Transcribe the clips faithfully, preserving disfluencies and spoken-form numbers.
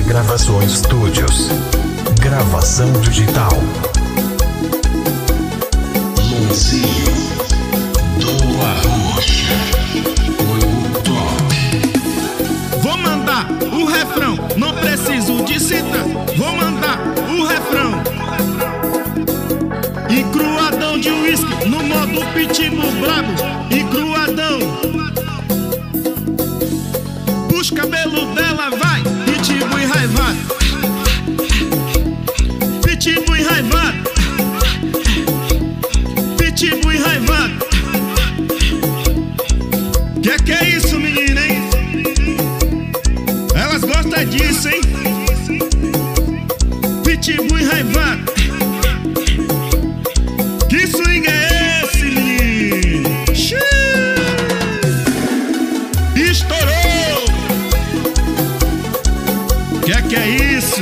Gravações Studios. Gravação digital. Luzinho do Arrocha. O top. Vou mandar o refrão, não preciso de cita. Vou mandar o refrão. E cruadão de uísque no modo pitbull brabo. E cruadão. Puxa o cabelo dela, vai. Pitbull enraivado. Pitbull enraivado. Pitbull enraivado. Que que é isso, menina, hein? Elas gostam disso, hein? Pitbull enraivado. Que swing é esse, menino? Xiii. Estourou! Que que é isso?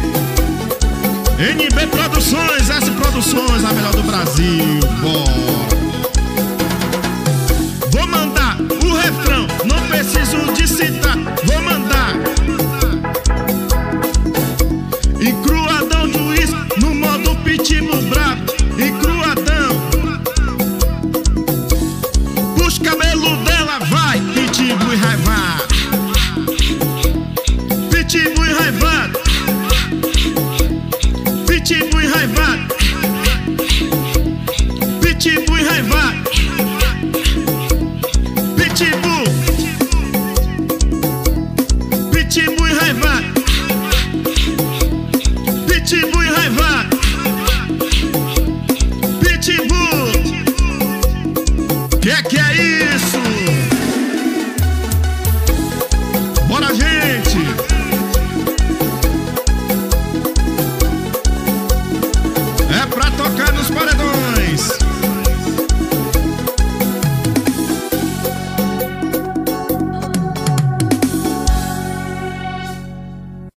N B Produções, S Produções, a melhor do Brasil. Bora!